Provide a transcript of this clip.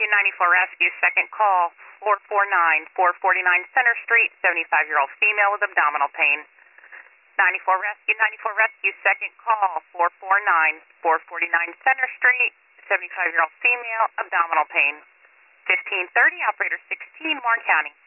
Rescue, 94 Rescue, second call, 449 Center Street, 75-year-old female with abdominal pain. 94 Rescue, second call, 449 Center Street, 75-year-old female, abdominal pain. 1530, operator 16, Warren County.